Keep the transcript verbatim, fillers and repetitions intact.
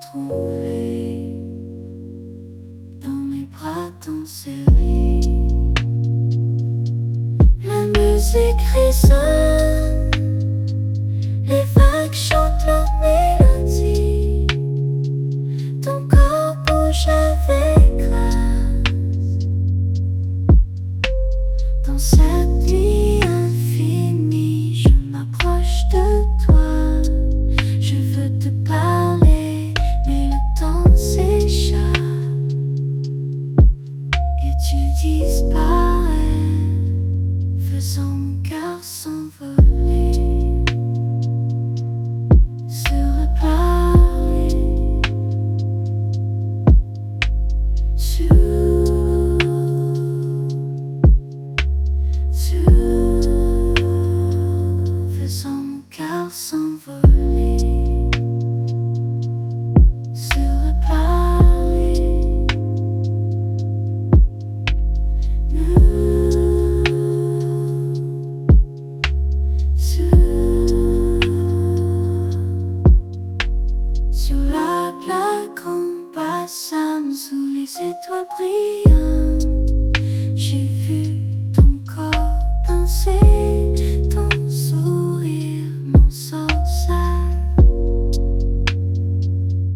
retrouver dans mes bras ton serré. La musique résonne, les vagues chantent leur mélodie. Ton corps bouge avec grâce dans cette nuit infinie. Je m'approche de toi, je veux te parler, mais le temps s'échappe et tu disparais, faisant mon cœur s'envoler. Se reparler sur, sur, faisant mon cœur s'envoler. Se reparler, nous, sur, sur la plaque en passant sous les étoiles brillantes.